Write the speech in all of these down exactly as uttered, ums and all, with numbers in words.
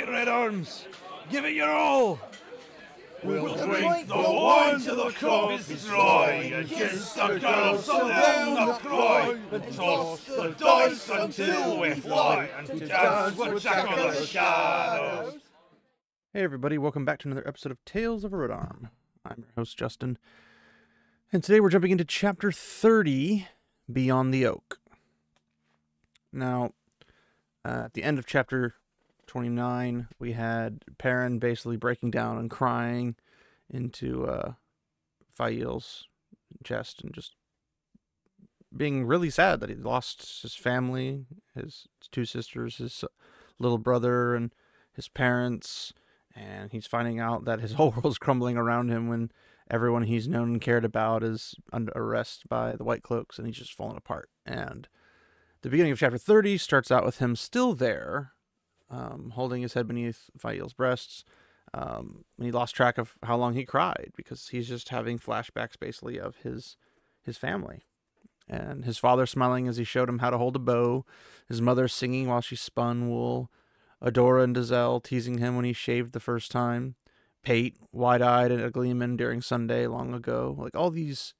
Red Arms! Give it your all! We'll, we'll drink the wine to the cup is dry, and kiss the girls all down the cry, and toss the dice until we fly, and dance with Jack of the Shadows. Hey everybody, welcome back to another episode of Tales of a Red Arm. I'm your host, Justin, and today we're jumping into Chapter thirty, Beyond the Oak. Now, uh, at the end of Chapter twenty-nine, we had Perrin basically breaking down and crying into uh, Fael's chest and just being really sad that he lost his family, his two sisters, his little brother, and his parents, and he's finding out that his whole world's crumbling around him when everyone he's known and cared about is under arrest by the White Cloaks, and he's just falling apart. And the beginning of Chapter thirty starts out with him still there, Um, holding his head beneath Fael's breasts. Um, and he lost track of how long he cried because he's just having flashbacks basically of his his family. And his father smiling as he showed him how to hold a bow, his mother singing while she spun wool, Adora and Dazelle teasing him when he shaved the first time, Pate wide-eyed at a Gleeman during Sunday long ago. Like all these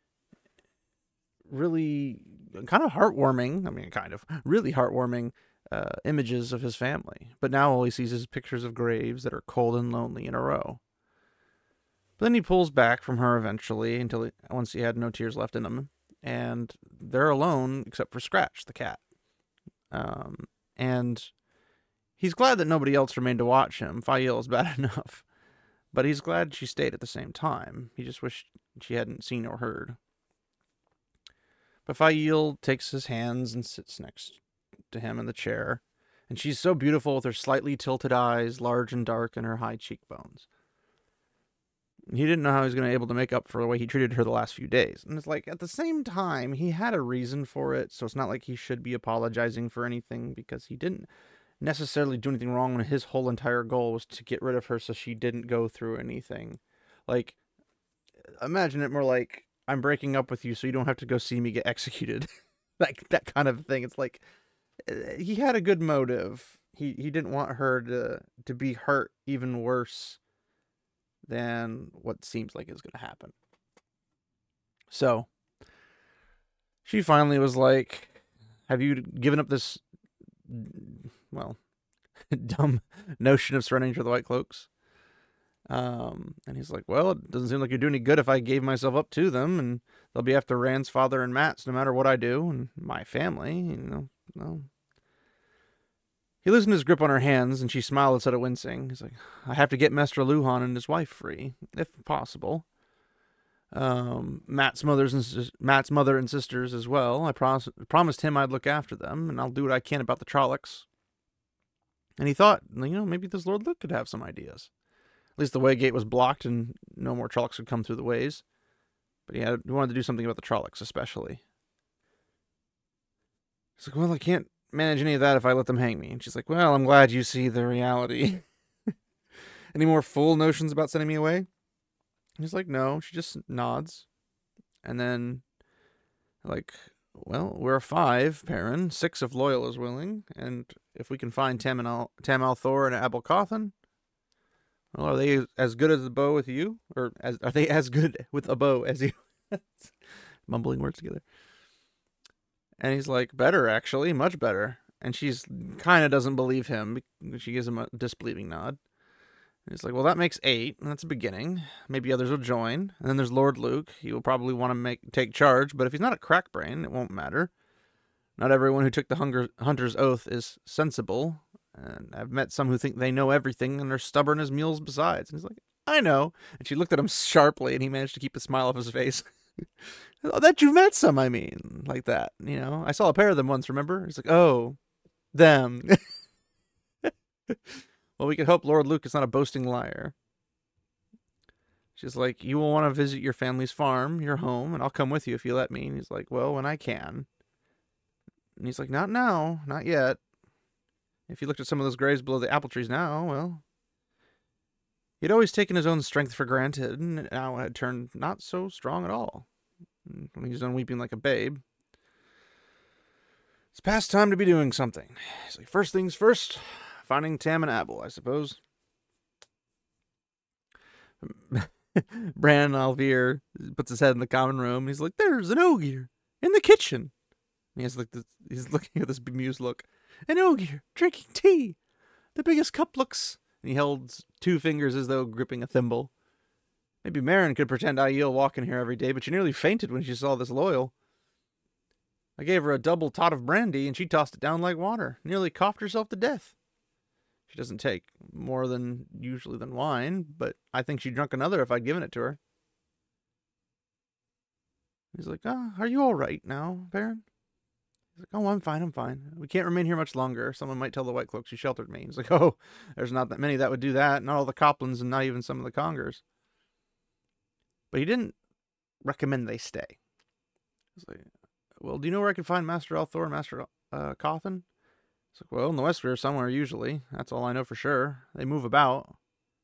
really kind of heartwarming, I mean kind of, really heartwarming Uh, images of his family, but now all he sees is pictures of graves that are cold and lonely in a row. But then he pulls back from her eventually until he, once he had no tears left in him, and they're alone except for Scratch, the cat. Um, and he's glad that nobody else remained to watch him. Fael is bad enough, but he's glad she stayed at the same time. He just wished she hadn't seen or heard. But Fael takes his hands and sits next to him in the chair, and she's so beautiful with her slightly tilted eyes, large and dark, and her high cheekbones. He didn't know how he was going to be able to make up for the way he treated her the last few days. And it's like, at the same time, he had a reason for it, so it's not like he should be apologizing for anything, because he didn't necessarily do anything wrong when his whole entire goal was to get rid of her so she didn't go through anything. Like, imagine it more like, I'm breaking up with you so you don't have to go see me get executed. Like, that kind of thing. It's like, he had a good motive. He he didn't want her to to be hurt even worse than what seems like is going to happen. So she finally was like, have you given up this, well, dumb notion of surrendering to the White Cloaks? Um, and he's like, well, it doesn't seem like you're doing any good if I gave myself up to them, and they'll be after Rand's father and Matt's no matter what I do, and my family, you know. Well, he loosened his grip on her hands, and she smiled instead of wincing. He's like, I have to get Master Luhan and his wife free, if possible. Um, Matt's mothers and Matt's mother and sisters as well. I pros- promised him I'd look after them, and I'll do what I can about the Trollocs. And he thought, you know, maybe this Lord Luke could have some ideas. At least the way gate was blocked, and no more Trollocs would come through the ways. But he, had, he wanted to do something about the Trollocs, especially. He's like, well, I can't manage any of that if I let them hang me. And she's like, well, I'm glad you see the reality. Any more fool notions about sending me away? And he's like, no. She just nods. And then, like, well, we're five, Perrin. Six if Loyal is willing. And if we can find Tam, and Al- Tam Althor and Abel Cawthon, well, are they as good as a bow with you? Or as are they as good with a bow as you? Mumbling words together. And he's like, better, actually, much better. And she's kind of doesn't believe him. She gives him a disbelieving nod. And he's like, well, that makes eight. And that's a beginning. Maybe others will join. And then there's Lord Luke. He will probably want to make take charge. But if he's not a crackbrain, it won't matter. Not everyone who took the hunger, hunter's oath is sensible. And I've met some who think they know everything and are stubborn as mules besides. And he's like, I know. And she looked at him sharply, and he managed to keep a smile off his face. Oh, that you've met some, I mean, like that, you know. I saw a pair of them once, remember? He's like, oh, them. Well, we could hope Lord Luke is not a boasting liar. She's like, you will want to visit your family's farm, your home, and I'll come with you if you let me. And he's like, well, when I can. And he's like, not now, not yet. If you looked at some of those graves below the apple trees now, well, he'd always taken his own strength for granted, and now had turned not so strong at all. And when he's done weeping like a babe, it's past time to be doing something. He's like, first things first, finding Tam and Abel, I suppose. Bran Alvier puts his head in the common room. He's like, "There's an Ogier in the kitchen." And he's like, this, he's looking at this bemused look. "An Ogier drinking tea. The biggest cup looks." And he held two fingers as though gripping a thimble. Maybe Meryn could pretend Aiel walk in here every day, but she nearly fainted when she saw this loyal. I gave her a double tot of brandy, and she tossed it down like water. Nearly coughed herself to death. She doesn't take more than usually than wine, but I think she'd drunk another if I'd given it to her. He's like, "Ah, oh, are you all right now, Baron?" He's like, "Oh, I'm fine, I'm fine. We can't remain here much longer. Someone might tell the White Cloaks you sheltered me." He's like, "Oh, there's not that many that would do that. Not all the Coplans and not even some of the Congers." But he didn't recommend they stay. He's like, "Well, do you know where I can find Master Althor and Master uh, Cawthon?" It's like, "Well, in the Westweir somewhere usually. That's all I know for sure. They move about."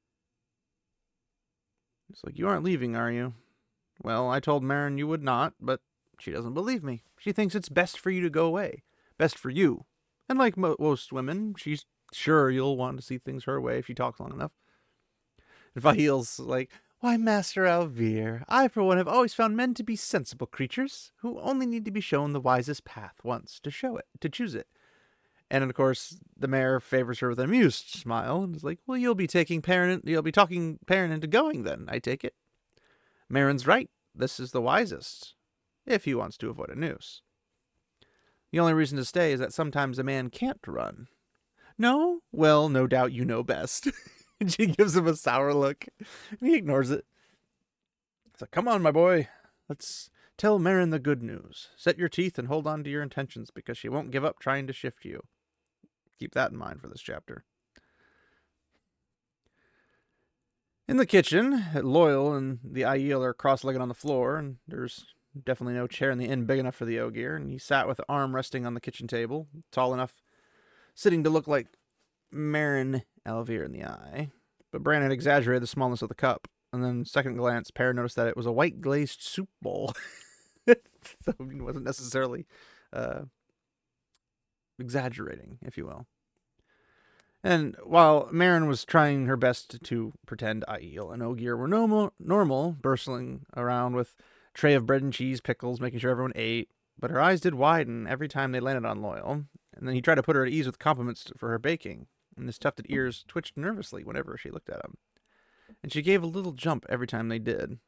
It's like, "You aren't leaving, are you?" "Well, I told Meryn you would not, but she doesn't believe me. She thinks it's best for you to go away. Best for you. And like mo- most women, she's sure you'll want to see things her way if she talks long enough." And Vahiel's like, "Why, Master Alvier, I for one have always found men to be sensible creatures who only need to be shown the wisest path once to show it, to choose it." And of course, the mayor favors her with an amused smile and is like, "Well, you'll be taking Perrin, you'll be talking Perrin into going then, I take it." Meryn's right. This is the wisest, if he wants to avoid a noose. The only reason to stay is that sometimes a man can't run. "No? Well, no doubt you know best." And she gives him a sour look, and he ignores it. It's like, "Come on, my boy. Let's tell Meryn the good news. Set your teeth and hold on to your intentions, because she won't give up trying to shift you." Keep that in mind for this chapter. In the kitchen, Loyal and the Aiel are cross-legged on the floor, and there's definitely no chair in the inn big enough for the Ogier, and he sat with an arm resting on the kitchen table, tall enough, sitting to look like Meryn Alvier in the eye. But Bran had exaggerated the smallness of the cup, and then second glance, Perrin noticed that it was a white glazed soup bowl. So he wasn't necessarily uh, exaggerating, if you will. And while Meryn was trying her best to pretend Aiel and Ogier were normal, normal, bustling around with a tray of bread and cheese, pickles, making sure everyone ate, but her eyes did widen every time they landed on Loyal, and then he tried to put her at ease with compliments for her baking, and his tufted ears twitched nervously whenever she looked at him, and she gave a little jump every time they did.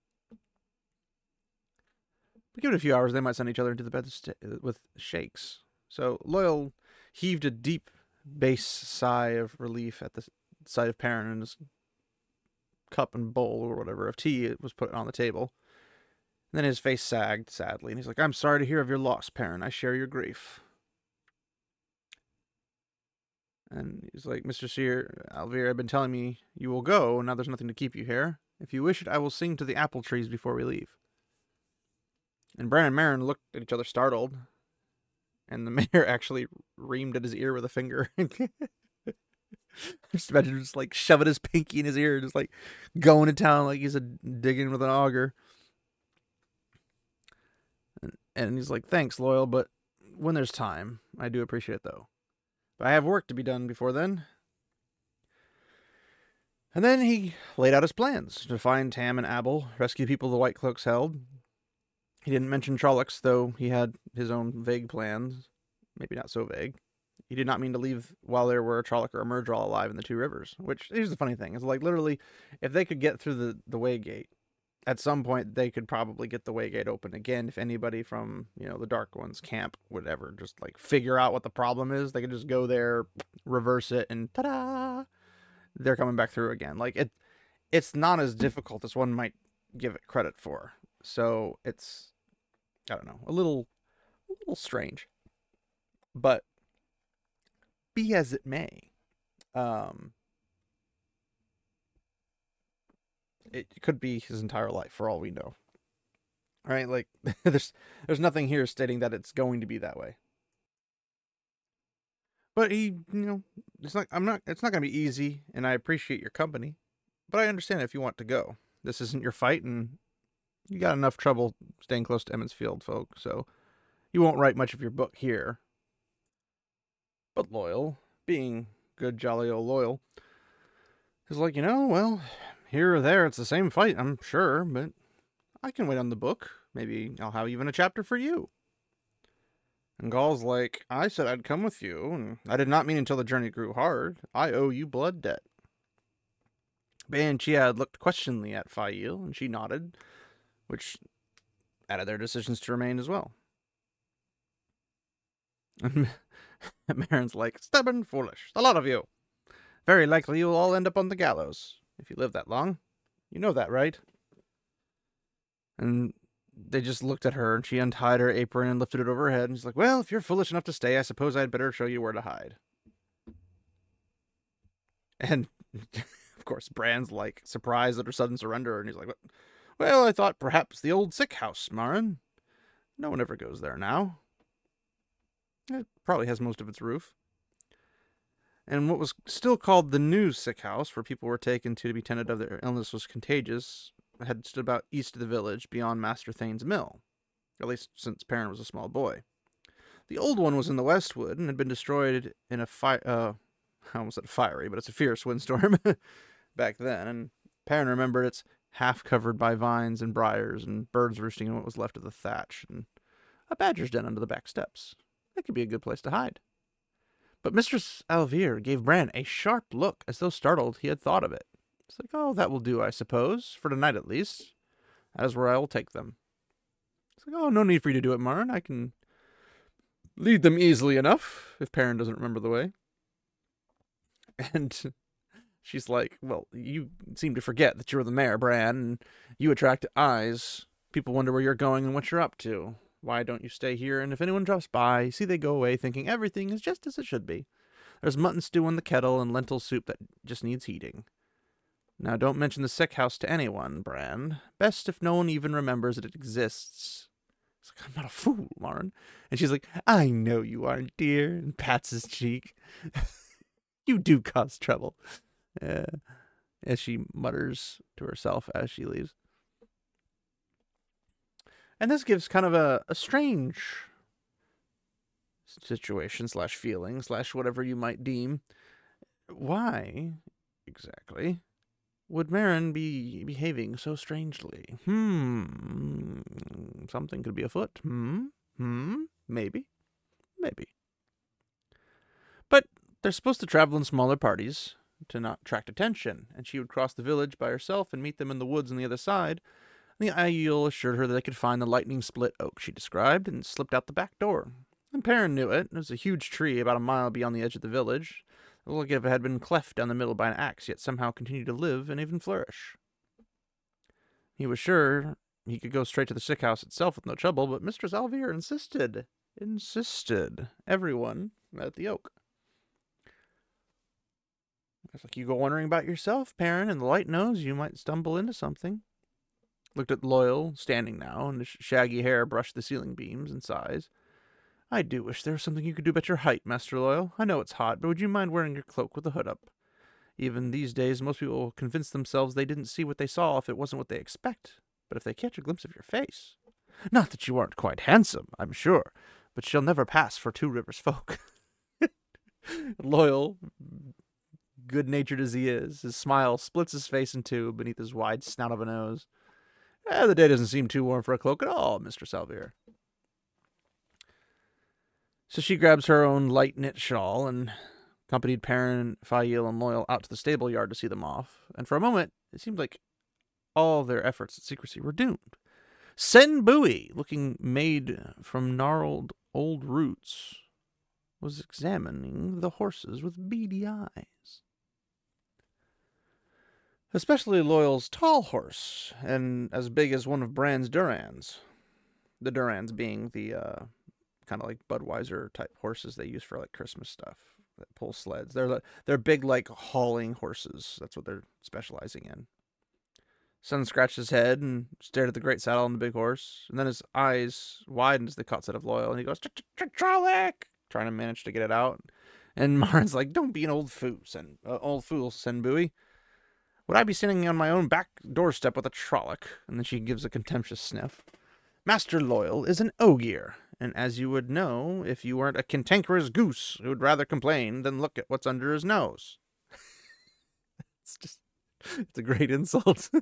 But give it a few hours, they might send each other into the bed with shakes. So Loyal heaved a deep bass sigh of relief at the sight of Perrin, and his cup and bowl or whatever of tea was put on the table. And then his face sagged sadly, and he's like, "I'm sorry to hear of your loss, Perrin. I share your grief." And he's like, "Mister Sir Alvier, I've been telling me you will go, and now there's nothing to keep you here. If you wish it, I will sing to the apple trees before we leave." And Bran and Meryn looked at each other startled, and the mayor actually reamed at his ear with a finger. Just imagine just like shoving his pinky in his ear, just like going to town like he's a digging with an auger. And, and he's like, "Thanks, Loyal, but when there's time, I do appreciate it though. But I have work to be done before then." And then he laid out his plans to find Tam and Abel, rescue people the White Cloaks held. He didn't mention Trollocs, though he had his own vague plans. Maybe not so vague. He did not mean to leave while there were a Trolloc or a Myrddraal alive in the Two Rivers. Which, here's the funny thing, is like literally, if they could get through the, the Waygate, at some point they could probably get the Waygate open again. If anybody from, you know, the Dark One's camp would ever just like figure out what the problem is, they could just go there, reverse it, and ta-da! They're coming back through again. Like, it, it's not as difficult as one might give it credit for. So it's, I don't know, a little, a little strange. But be as it may, um, it could be his entire life for all we know. All right, like there's there's nothing here stating that it's going to be that way. But he, you know, it's not. I'm not. It's not going to be easy, and I appreciate your company, but I understand if you want to go. This isn't your fight, and you got enough trouble staying close to Emond's Field, folk. So you won't write much of your book here. But Loyal, being good jolly old Loyal. He's like, you know, well, here or there, it's the same fight, I'm sure, but I can wait on the book. Maybe I'll have even a chapter for you. And Gaul's like, I said I'd come with you, and I did not mean until the journey grew hard. I owe you blood debt. Ban-Chiad looked questioningly at Fail, and she nodded, which added their decisions to remain as well. And Marin's like, stubborn, foolish, the lot of you. Very likely you'll all end up on the gallows, if you live that long. You know that, right? And they just looked at her, and she untied her apron and lifted it over her head, and she's like, well, if you're foolish enough to stay, I suppose I'd better show you where to hide. And, of course, Bran's, like, surprised at her sudden surrender, and he's like, well, I thought perhaps the old sick house, Marin. No one ever goes there now. It probably has most of its roof. And what was still called the new sick house, where people were taken to to be tended of their illness was contagious, had stood about east of the village, beyond Master Thane's mill, at least since Perrin was a small boy. The old one was in the Westwood, and had been destroyed in a fire, uh, I almost said fiery, but it's a fierce windstorm back then, and Perrin remembered it's half covered by vines and briars, and birds roosting in what was left of the thatch, and a badger's den under the back steps. That could be a good place to hide. But Mistress Alvier gave Bran a sharp look, as though startled he had thought of it. It's like, oh, that will do, I suppose, for tonight at least. That is where I will take them. It's like, oh, no need for you to do it, Marin. I can lead them easily enough, if Perrin doesn't remember the way. And she's like, well, you seem to forget that you're the mayor, Bran, and you attract eyes. People wonder where you're going and what you're up to. Why don't you stay here, and if anyone drops by, see they go away thinking everything is just as it should be. There's mutton stew in the kettle and lentil soup that just needs heating. Now, don't mention the sick house to anyone, Bran. Best if no one even remembers that it exists. It's like, I'm not a fool, Marin. And she's like, I know you aren't, dear, and pats his cheek. You do cause trouble. Uh, as she mutters to herself as she leaves. And this gives kind of a, a strange situation slash feeling slash whatever you might deem. Why, exactly, would Marin be behaving so strangely? Hmm. Something could be afoot. Hmm. Hmm. Maybe. Maybe. But they're supposed to travel in smaller parties to not attract attention, and she would cross the village by herself and meet them in the woods on the other side. The Aiel assured her that they could find the lightning-split oak she described, and slipped out the back door. And Perrin knew it. It was a huge tree about a mile beyond the edge of the village. It looked like if it had been cleft down the middle by an axe, yet somehow continued to live and even flourish. He was sure he could go straight to the sick house itself with no trouble, but Mistress Alvier insisted. Insisted. Everyone at the oak. It's like, you go wondering about yourself, Perrin, and the light knows you might stumble into something. Looked at Loyal, standing now, and his shaggy hair brushed the ceiling beams and sighs. I do wish there was something you could do about your height, Master Loyal. I know it's hot, but would you mind wearing your cloak with the hood up? Even these days, most people will convince themselves they didn't see what they saw if it wasn't what they expect. But if they catch a glimpse of your face... Not that you aren't quite handsome, I'm sure, but she'll never pass for Two Rivers folk. Loyal, good-natured as he is, his smile splits his face in two beneath his wide snout of a nose. Eh, the day doesn't seem too warm for a cloak at all, Mistress Alvier. So she grabs her own light knit shawl and accompanied Perrin, Fail, and Loyal out to the stable yard to see them off. And for a moment, it seemed like all their efforts at secrecy were doomed. Sen Bui, looking made from gnarled old roots, was examining the horses with beady eyes. Especially Loyal's tall horse, and as big as one of Bran's Durans. The Durans being the uh, kind of like Budweiser-type horses they use for like Christmas stuff that pull sleds. They're they're big, like hauling horses. That's what they're specializing in. Son scratched his head and stared at the great saddle on the big horse, and then his eyes widened as they caught sight of Loyal, and he goes, Trollic! Trying to manage to get it out. And Marin's like, don't be an old fool, Sen, uh, old fool, Sen Bui. Would I be sitting on my own back doorstep with a Trolloc? And then she gives a contemptuous sniff. Master Loyal is an ogier, and as you would know if you weren't a cantankerous goose who'd rather complain than look at what's under his nose. It's just, it's a great insult.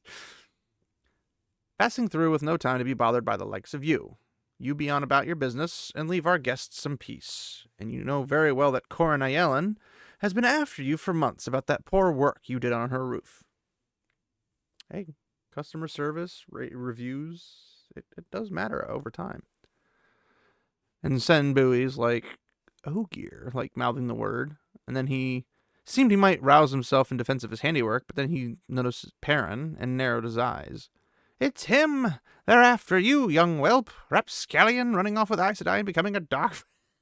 Passing through with no time to be bothered by the likes of you. You be on about your business and leave our guests some peace. And you know very well that Cora Nyellen has been after you for months about that poor work you did on her roof. Hey, customer service, rate reviews, it, it does matter over time. And Sen Bowie's like, oh gear, like mouthing the word. And then he seemed he might rouse himself in defense of his handiwork, but then he noticed Perrin and narrowed his eyes. It's him! They're after you, young whelp! Rapscallion running off with Aes Sedai and becoming a dark...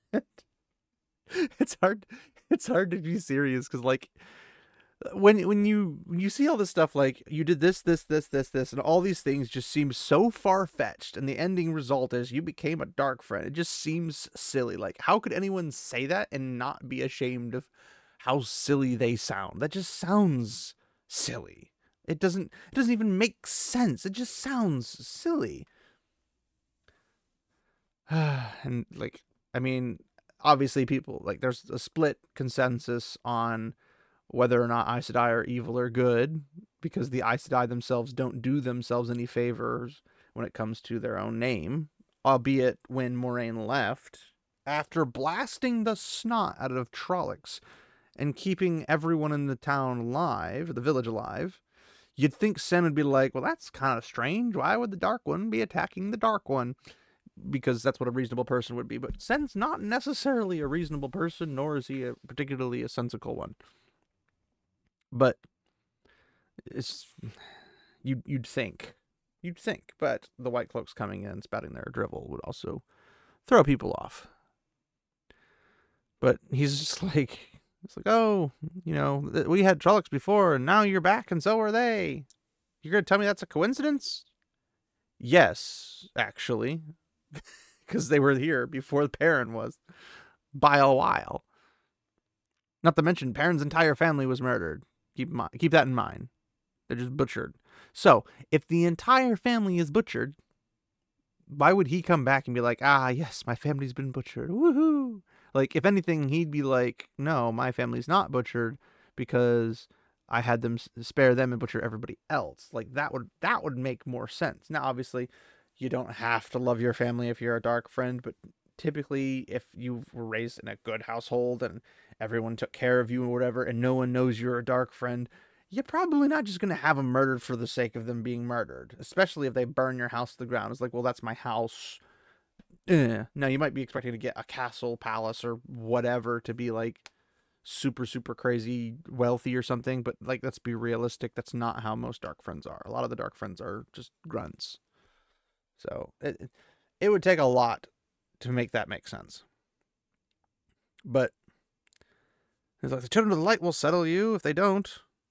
It's hard it's hard to be serious, because, like, when when you when you see all this stuff, like, you did this, this, this, this, this, and all these things just seem so far-fetched, and the ending result is you became a dark friend. It just seems silly. Like, how could anyone say that and not be ashamed of how silly they sound? That just sounds silly. It doesn't it doesn't even make sense. It just sounds silly. And, like, I mean, obviously people, like, there's a split consensus on whether or not Aes Sedai are evil or good, because the Aes Sedai themselves don't do themselves any favors when it comes to their own name, albeit when Moiraine left, after blasting the snot out of Trollocs and keeping everyone in the town alive, the village alive, you'd think Sen would be like, well, that's kind of strange. Why would the Dark One be attacking the Dark One? Because that's what a reasonable person would be. But Sen's not necessarily a reasonable person, nor is he a, particularly a sensical one. But it's you'd, you'd think. You'd think. But the White Cloaks coming in, spouting their drivel, would also throw people off. But he's just like... It's like, oh, you know, we had Trollocs before, and now you're back, and so are they. You're going to tell me that's a coincidence? Yes, actually. Because they were here before Perrin was. By a while. Not to mention, Perrin's entire family was murdered. Keep, in mind, keep that in mind. They're just butchered. So, if the entire family is butchered, why would he come back and be like, ah, yes, my family's been butchered. Woohoo! Like, if anything, he'd be like, no, my family's not butchered because I had them spare them and butcher everybody else. Like, that would that would make more sense. Now, obviously, you don't have to love your family if you're a dark friend, but typically, if you were raised in a good household and everyone took care of you or whatever, and no one knows you're a dark friend, you're probably not just going to have them murdered for the sake of them being murdered, especially if they burn your house to the ground. It's like, well, that's my house. Eh. Now, you might be expecting to get a castle, palace, or whatever to be, like, super, super crazy wealthy or something, but, like, let's be realistic. That's not how most dark friends are. A lot of the dark friends are just grunts. So, it, it would take a lot to make that make sense. But, he's like, the children of the light will settle you if they don't.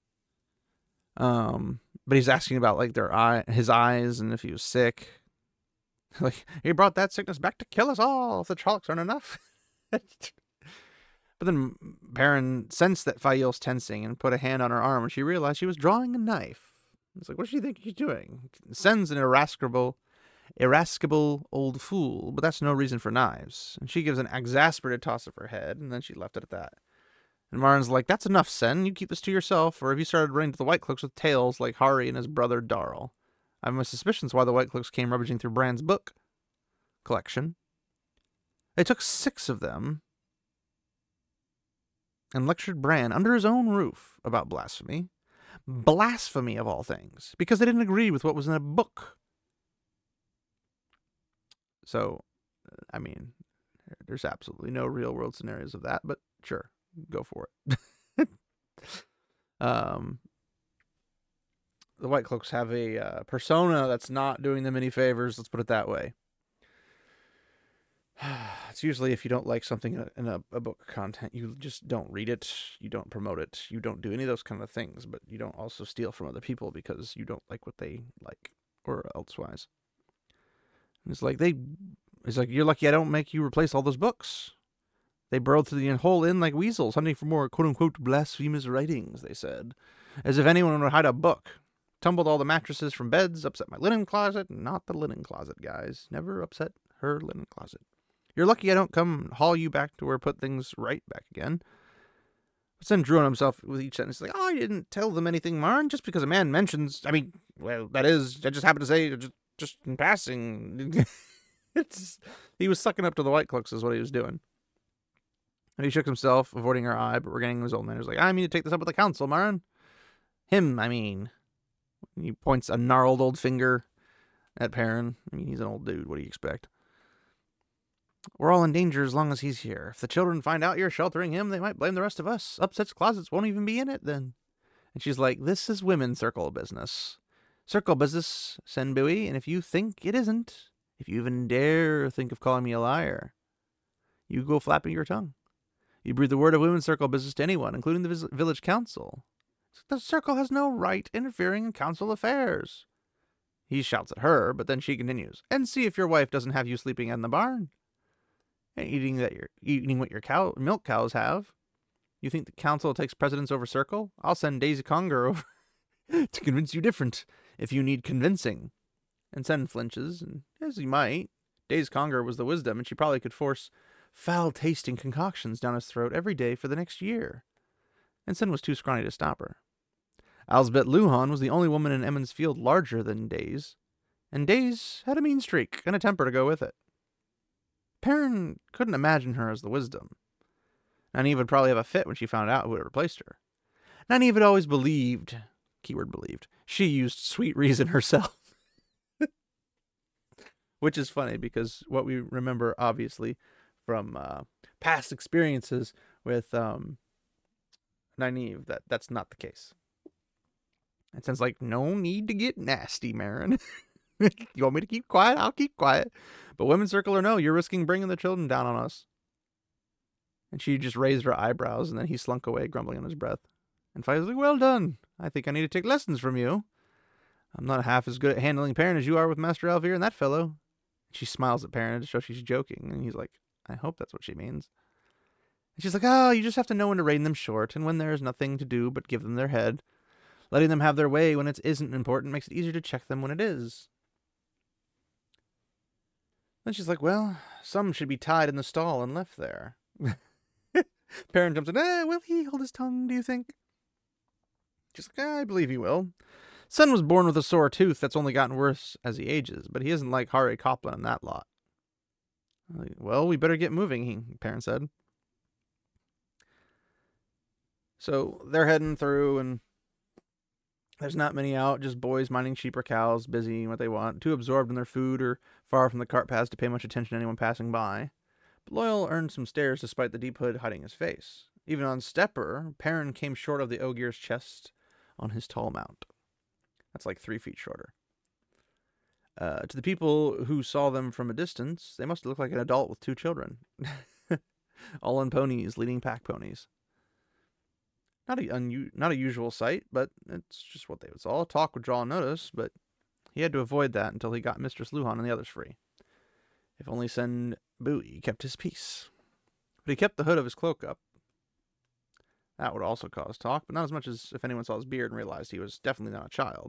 Um, but he's asking about, like, their eye, his eyes, and if he was sick. Like, he brought that sickness back to kill us all if the Trollocs aren't enough. But then Perrin sensed that Fael's tensing and put a hand on her arm, and she realized she was drawing a knife. It's like, what does she think she's doing? Sen's an irascible, irascible old fool, but that's no reason for knives. And she gives an exasperated toss of her head, and then she left it at that. And Marin's like, that's enough, Sen. You keep this to yourself, or have you started running to the White Cloaks with tales like Hari and his brother Darl? I have my suspicions why the White Cloaks came rummaging through Bran's book collection. They took six of them and lectured Bran under his own roof about blasphemy. Blasphemy, of all things, because they didn't agree with what was in a book. So, I mean, there's absolutely no real-world scenarios of that, but sure, go for it. um... The White Cloaks have a uh, persona that's not doing them any favors. Let's put it that way. It's usually if you don't like something in, a, in a, a book content, you just don't read it. You don't promote it. You don't do any of those kind of things. But you don't also steal from other people because you don't like what they like or elsewise. And it's like they. It's like, you're lucky I don't make you replace all those books. They burrowed through the whole inn like weasels, hunting for more quote-unquote blasphemous writings, they said. As if anyone would hide a book. Tumbled all the mattresses from beds, upset my linen closet. Not the linen closet, guys. Never upset her linen closet. You're lucky I don't come haul you back to where put things right back again. But then drew on himself with each sentence, like, oh, I didn't tell them anything, Marn, just because a man mentions, I mean, well, that is, I just happened to say, just, just in passing. It's, he was sucking up to the White Cloaks is what he was doing. And he shook himself, avoiding her eye, but regaining his old manners, like, I mean to take this up with the council, Marn. Him, I mean. He points a gnarled old finger at Perrin. I mean, he's an old dude, what do you expect? We're all in danger as long as he's here. If the children find out you're sheltering him, they might blame the rest of us. Upset's closets won't even be in it then. And she's like, this is women's circle business. Circle business, Senbui, and if you think it isn't, if you even dare think of calling me a liar, you go flapping your tongue. You breathe the word of women's circle business to anyone, including the vis- village council. The circle has no right interfering in council affairs. He shouts at her, but then she continues, and see if your wife doesn't have you sleeping in the barn. And eating that you're eating what your cow milk cows have. You think the council takes precedence over circle? I'll send Daisy Conger over to convince you different if you need convincing. And Sen flinches, and as he might, Daisy Conger was the wisdom, and she probably could force foul-tasting concoctions down his throat every day for the next year. And Sen was too scrawny to stop her. Elsbeth Luhan was the only woman in Emmons Field larger than Daze, and Daze had a mean streak and a temper to go with it. Perrin couldn't imagine her as the wisdom. Nynaeve would probably have a fit when she found out who had replaced her. Nynaeve had always believed, keyword believed, she used sweet reason herself. Which is funny because what we remember, obviously, from uh, past experiences with um, Nynaeve, that that's not the case. It sounds like, no need to get nasty, Marin. You want me to keep quiet? I'll keep quiet. But women's circle or no, you're risking bringing the children down on us. And she just raised her eyebrows, and then he slunk away, grumbling under his breath. And Fai's like, well done. I think I need to take lessons from you. I'm not half as good at handling Perrin as you are with Master Alvier and that fellow. She smiles at Perrin to show she's joking, and he's like, I hope that's what she means. And she's like, oh, you just have to know when to rein them short, and when there is nothing to do but give them their head. Letting them have their way when it isn't important makes it easier to check them when it is. Then she's like, well, some should be tied in the stall and left there. Perrin jumps in, eh, will he hold his tongue, do you think? She's like, eh, I believe he will. Sen was born with a sore tooth that's only gotten worse as he ages, but he isn't like Hari Copland in that lot. Well, we better get moving, he, Perrin said. So they're heading through, and there's not many out, just boys minding sheep or cows, busy in what they want, too absorbed in their food or far from the cart paths to pay much attention to anyone passing by. But Loyal earned some stares despite the deep hood hiding his face. Even on Stepper, Perrin came short of the Ogier's chest on his tall mount. That's like three feet shorter. Uh, to the people who saw them from a distance, they must look like an adult with two children. All on ponies, leading pack ponies. Not a un- not a usual sight, but it's just what they would saw. Talk would draw notice, but he had to avoid that until he got Mistress Luhan and the others free. If only Sen Bui kept his peace. But he kept the hood of his cloak up. That would also cause talk, but not as much as if anyone saw his beard and realized he was definitely not a child.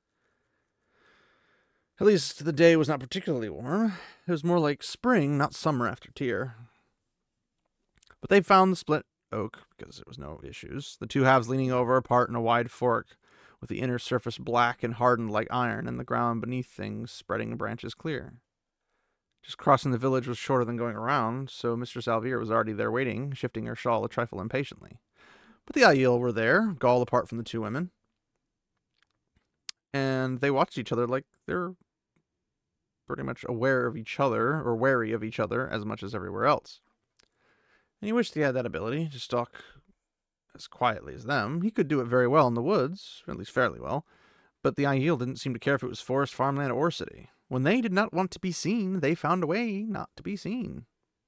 At least the day was not particularly warm. It was more like spring, not summer after Tyr. But they found the split oak because there was no issues. The two halves leaning over apart in a wide fork, with the inner surface black and hardened like iron, and the ground beneath things spreading branches clear. Just crossing the village was shorter than going around, so Mistress Alvier was already there waiting, shifting her shawl a trifle impatiently. But the Aiel were there, gall apart from the two women. And they watched each other like they're pretty much aware of each other, or wary of each other, as much as everywhere else. And he wished he had that ability to stalk as quietly as them. He could do it very well in the woods, or at least fairly well, but the Aiel didn't seem to care if it was forest, farmland, or city. When they did not want to be seen, they found a way not to be seen.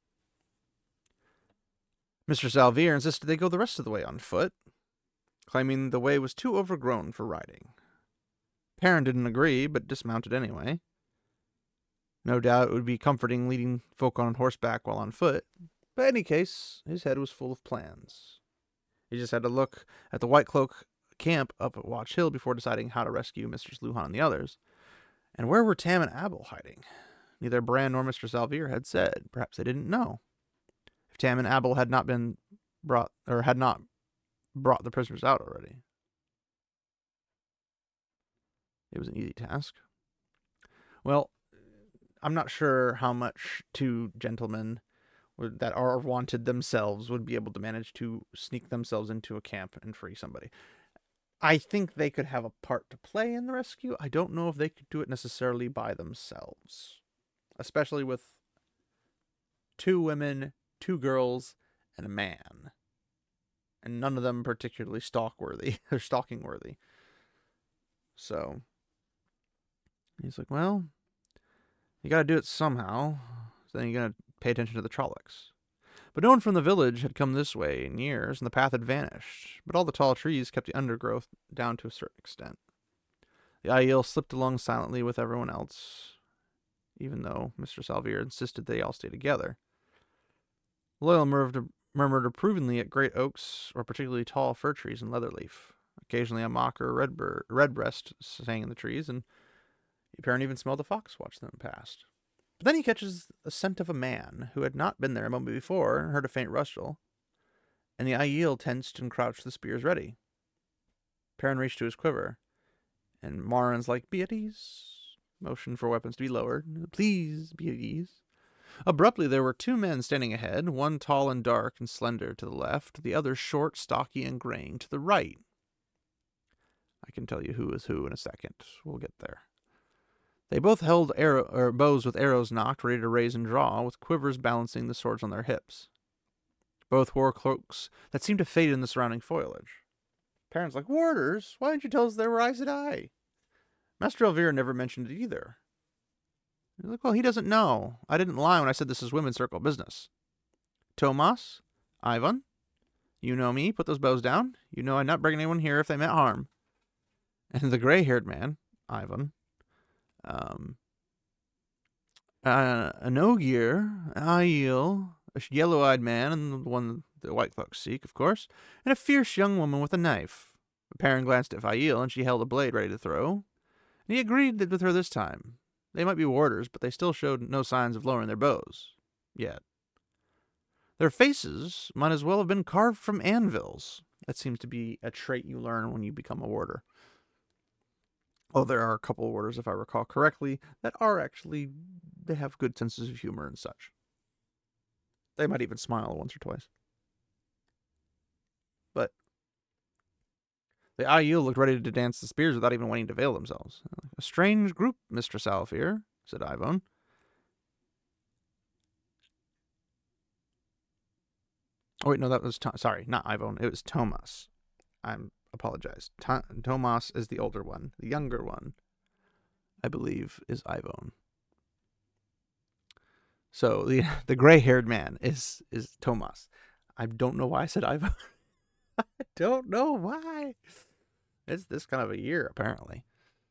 Mistress Alvier insisted they go the rest of the way on foot, claiming the way was too overgrown for riding. Perrin didn't agree, but dismounted anyway. No doubt it would be comforting leading folk on horseback while on foot, but in any case, his head was full of plans. He just had to look at the White Cloak camp up at Watch Hill before deciding how to rescue Mistress Luhan and the others. And where were Tam and Abel hiding? neither Bran nor Mister Salvier had said. Perhaps they didn't know. If Tam and Abel had not been brought, or had not brought the prisoners out already. It was an easy task. Well, I'm not sure how much two gentlemen that are wanted themselves would be able to manage to sneak themselves into a camp and free somebody. I think they could have a part to play in the rescue. I don't know if they could do it necessarily by themselves, especially with two women, two girls, and a man, and none of them particularly stalk-worthy or stalking-worthy. So he's like, well, you got to do it somehow. So then you got to pay attention to the Trollocs. But no one from the village had come this way in years, and the path had vanished. But all the tall trees kept the undergrowth down to a certain extent. The Aiel slipped along silently with everyone else, even though Mister Salvier insisted they all stay together. Loyal murmured approvingly at great oaks or particularly tall fir trees and leatherleaf. Occasionally a mock or a redbird, redbreast sang in the trees, and Perrin even smelled a fox watch them past. But then he catches the scent of a man who had not been there a moment before and heard a faint rustle, and the Aiel tensed and crouched, the spears ready. Perrin reached to his quiver, and Morin's like, "Be at ease," motioned for weapons to be lowered. "Please, be at ease." Abruptly, there were two men standing ahead, one tall and dark and slender to the left, the other short, stocky, and graying to the right. I can tell you who is who in a second. We'll get there. They both held arrow, or bows with arrows knocked, ready to raise and draw, with quivers balancing the swords on their hips. Both wore cloaks that seemed to fade in the surrounding foliage. Perrin's like, "Warders? Why didn't you tell us they were Aes Sedai?" Master Elvira never mentioned it either. He's like, "Well, he doesn't know. I didn't lie when I said this is women's circle business. Tomas, Ivan, you know me. Put those bows down. You know I'd not bring anyone here if they meant harm." And the gray-haired man, Ivan, um, uh, an Ogier, Aiel, a yellow-eyed man, and the one the white cloaks seek, of course, and a fierce young woman with a knife. Perrin glanced at Aiel, and she held a blade ready to throw. And he agreed with her this time. They might be warders, but they still showed no signs of lowering their bows. Yet. Their faces might as well have been carved from anvils. That seems to be a trait you learn when you become a warder. Oh, there are a couple of warders, if I recall correctly, that are actually, they have good senses of humor and such. They might even smile once or twice. But the Aiel looked ready to dance the spears without even waiting to veil themselves. "A strange group, Mister Salvier," said Ivan. Oh, wait, no, that was... To- sorry, not Ivan. It was Tomas. I apologize. To- Tomas is the older one. The younger one, I believe, is Ivan. So the the gray-haired man is, is Tomas. I don't know why I said Ivan. I don't know why. It's this kind of a year, apparently.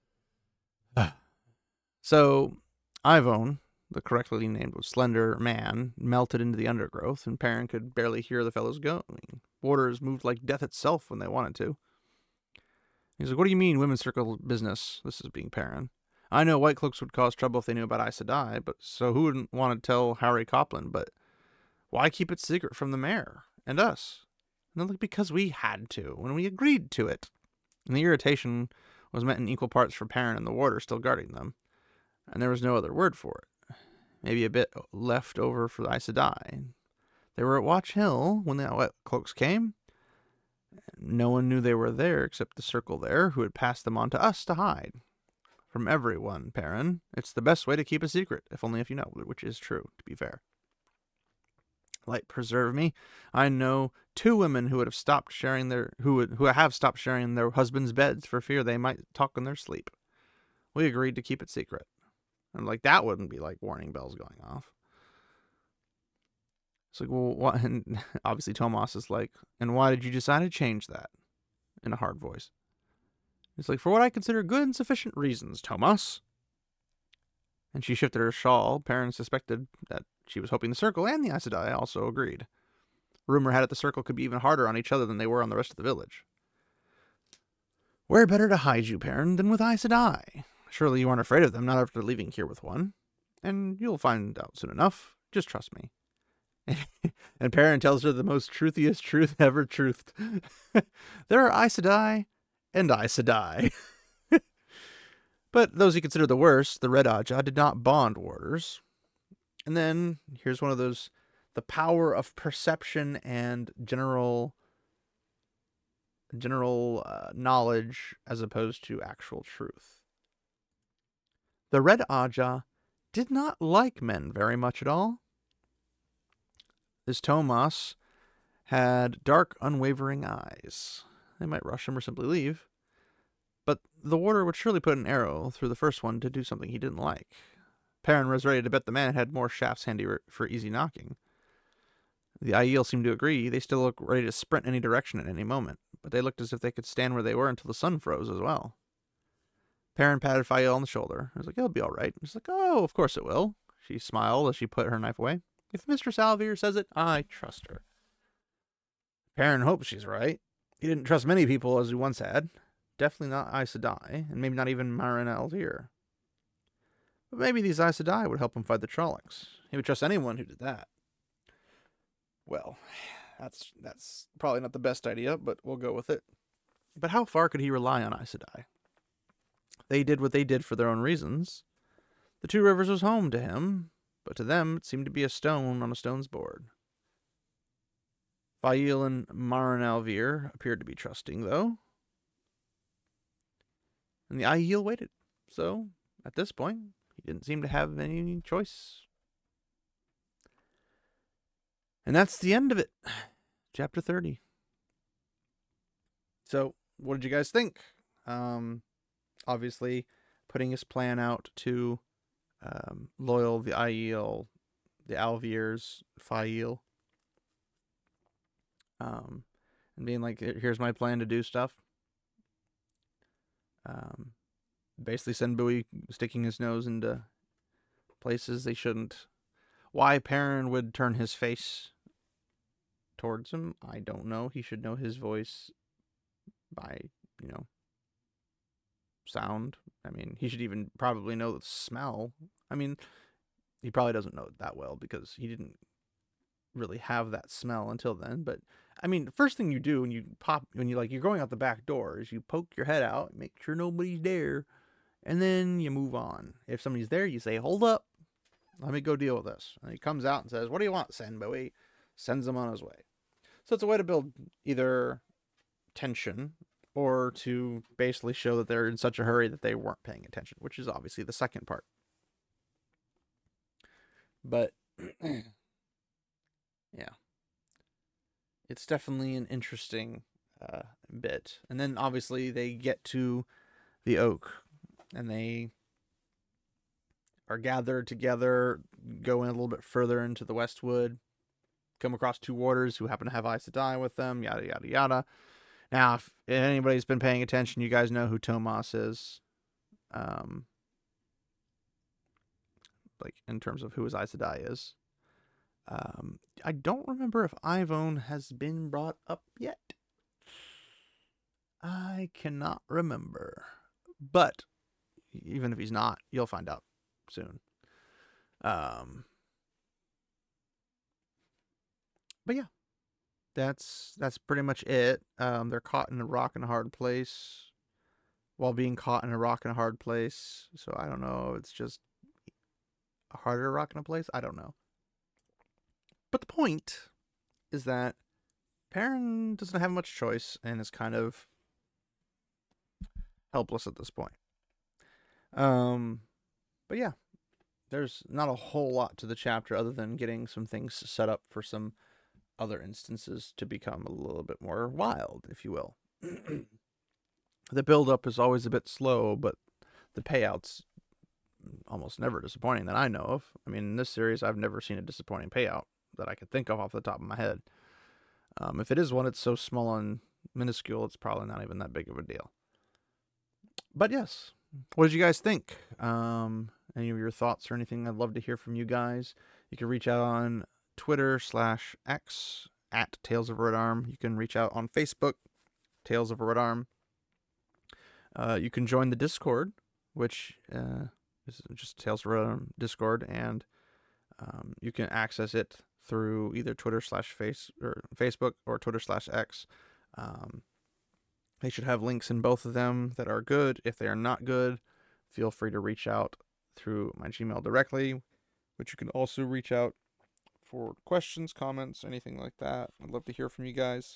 So, Ivan, the correctly named slender man, melted into the undergrowth, and Perrin could barely hear the fellows going. Warders moved like death itself when they wanted to. He's like, "What do you mean, women's circle business?" This is being Perrin. "I know white cloaks would cause trouble if they knew about Aes Sedai, but so who wouldn't want to tell Harry Copland? But why keep it secret from the mayor and us?" And like, "Because we had to, when we agreed to it." And the irritation was met in equal parts for Perrin and the warder still guarding them. And there was no other word for it. Maybe a bit left over for the Aes Sedai. They were at Watch Hill when the white cloaks came. No one knew they were there except the circle there, who had passed them on to us to hide. From everyone, Perrin. It's the best way to keep a secret, if only if you know, which is true, to be fair. Light preserve me. I know two women who would have stopped sharing their who would who have stopped sharing their husbands' beds for fear they might talk in their sleep. We agreed to keep it secret. And like that wouldn't be like warning bells going off. It's like, well, what? And obviously Tomas is like, "And why did you decide to change that?" In a hard voice. It's like, "For what I consider good and sufficient reasons, Tomas." And she shifted her shawl. Perrin suspected that she was hoping the circle and the Aes Sedai also agreed. Rumor had it the circle could be even harder on each other than they were on the rest of the village. "Where better to hide you, Perrin, than with Aes Sedai? Surely you aren't afraid of them, not after leaving here with one." And you'll find out soon enough. Just trust me. And Perrin tells her the most truthiest truth ever truthed. There are Aes Sedai and Aes Sedai. But those he considered the worst, the Red Ajah, did not bond warders. And then, here's one of those, the power of perception and general general uh, knowledge as opposed to actual truth. The Red Ajah did not like men very much at all. This Tomas had dark, unwavering eyes. They might rush him or simply leave. But the warder would surely put an arrow through the first one to do something he didn't like. Perrin was ready to bet the man had more shafts handy for easy knocking. The Aiel seemed to agree. They still looked ready to sprint any direction at any moment, but they looked as if they could stand where they were until the sun froze as well. Perrin patted Fael on the shoulder. I was like, it'll be all right. He's like, oh, of course it will. She smiled as she put her knife away. If Mistress Al'Vir says it, I trust her. Perrin hopes she's right. He didn't trust many people as he once had. Definitely not Aes Sedai, and maybe not even Maren Al'Vir. But maybe these Aes Sedai would help him fight the Trollocs. He would trust anyone who did that. Well, that's that's probably not the best idea, but we'll go with it. But how far could he rely on Aes Sedai? They did what they did for their own reasons. The Two Rivers was home to him, but to them it seemed to be a stone on a stone's board. Fael and Maren Al'Vir appeared to be trusting, though. And the Aiel waited. So, at this point, he didn't seem to have any choice. And that's the end of it. Chapter thirty. So, what did you guys think? Um, obviously, putting his plan out to um, Loial, the Aiel, the Al'Virs, Fael. Um, and being like, here's my plan to do stuff. Um, basically Sen Bui sticking his nose into places they shouldn't. Why Perrin would turn his face towards him, I don't know. He should know his voice by, you know, sound. I mean, he should even probably know the smell. I mean, he probably doesn't know it that well because he didn't really have that smell until then. But I mean, the first thing you do when you pop, when you like, you're going out the back door is you poke your head out, make sure nobody's there, and then you move on. If somebody's there, you say, hold up, let me go deal with this. And he comes out and says, what do you want, Sen Bui? Sends him on his way. So it's a way to build either tension or to basically show that they're in such a hurry that they weren't paying attention, which is obviously the second part. But yeah, it's definitely an interesting uh, bit. And then obviously they get to the oak and they are gathered together, go in a little bit further into the Westwood, come across two warders who happen to have Aes Sedai with them, yada, yada, yada. Now, if anybody's been paying attention, you guys know who Tomas is. Um, like, in terms of who his Aes Sedai is. Um, I don't remember if Ivone has been brought up yet. I cannot remember. But, even if he's not, you'll find out soon. Um, but yeah, that's that's pretty much it. Um, they're caught in a rock and a hard place while being caught in a rock and a hard place. So I don't know. It's just a harder rock and a place. I don't know. But the point is that Perrin doesn't have much choice and is kind of helpless at this point. Um, but yeah, there's not a whole lot to the chapter other than getting some things set up for some other instances to become a little bit more wild, if you will. The build-up is always a bit slow, but the payout's almost never disappointing that I know of. I mean, in this series, I've never seen a disappointing payout that I could think of off the top of my head. Um, if it is one, it's so small and minuscule, it's probably not even that big of a deal. But yes, what did you guys think? Um, any of your thoughts or anything? I'd love to hear from you guys. You can reach out on Twitter slash X at Tales of Red Arm. You can reach out on Facebook, Tales of Red Arm. Uh, you can join the Discord, which uh, It's just Tales of Rotom Discord, and um, you can access it through either Twitter slash face or Facebook or Twitter slash X. Um, they should have links in both of them that are good. If they are not good, feel free to reach out through my Gmail directly, which you can also reach out for questions, comments, anything like that. I'd love to hear from you guys.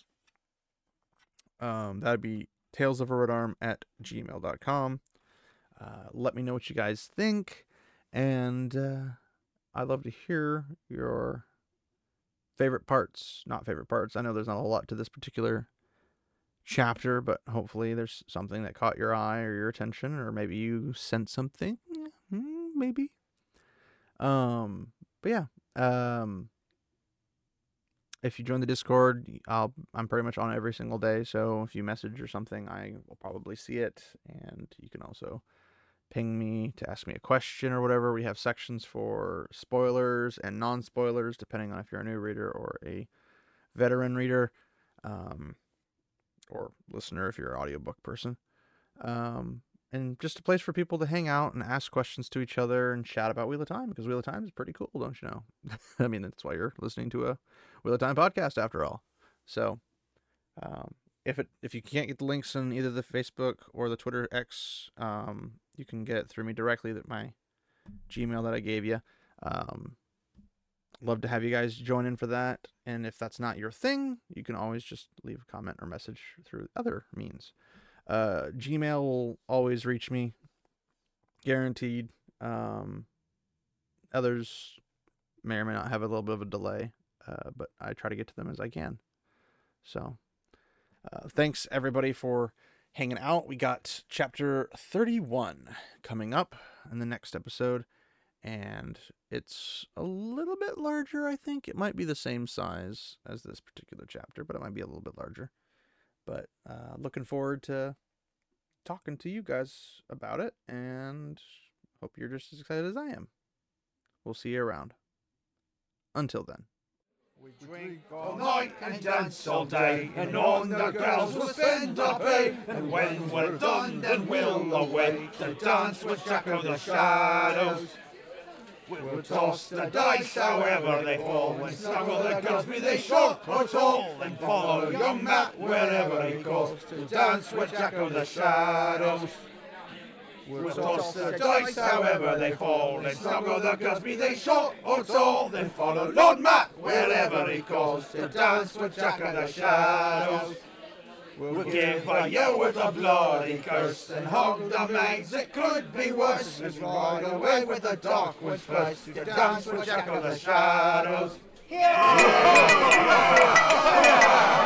Um, that'd be talesofrodarm at gmail dot com. Uh, let me know what you guys think, and uh, I'd love to hear your favorite parts, not favorite parts. I know there's not a lot to this particular chapter, but hopefully there's something that caught your eye or your attention, or maybe you sent something, maybe. Um, but yeah, um, if you join the Discord, I'll, I'm pretty much on every single day, so if you message or something, I will probably see it, and you can also ping me to ask me a question or whatever. We have sections for spoilers and non-spoilers, depending on if you're a new reader or a veteran reader, um, or listener if you're an audiobook person. Um, and just a place for people to hang out and ask questions to each other and chat about Wheel of Time, because Wheel of Time is pretty cool, don't you know? I mean, that's why you're listening to a Wheel of Time podcast after all. So, um, if it if you can't get the links in either the Facebook or the Twitter X, um, you can get it through me directly, that my Gmail that I gave you. Um, love to have you guys join in for that. And if that's not your thing, you can always just leave a comment or message through other means. Uh, Gmail will always reach me, guaranteed. Um, others may or may not have a little bit of a delay, uh, but I try to get to them as I can. So, uh, thanks everybody for hanging out. We got chapter thirty-one coming up in the next episode, and it's a little bit larger, I think. It might be the same size as this particular chapter, but it might be a little bit larger. But uh, looking forward to talking to you guys about it, and hope you're just as excited as I am. We'll see you around. Until then. We drink all night and dance all day, and on the girls we'll spend our pay. And when we're done, then we'll away to dance with Jack of the Shadows. We'll toss the dice however they fall, and snuggle the girls, be they short or tall, and follow young Matt wherever he calls to dance with Jack of the Shadows. We'll toss the dice however they fall, and snuggle the girls, be they short or tall, then follow Lord Matt wherever he calls to dance with Jack of the Shadows. We'll give a yell with a bloody curse, and hog the maids, it could be worse. Let's ride away with the dark one's first, to dance with Jack of the Shadows. Yeah!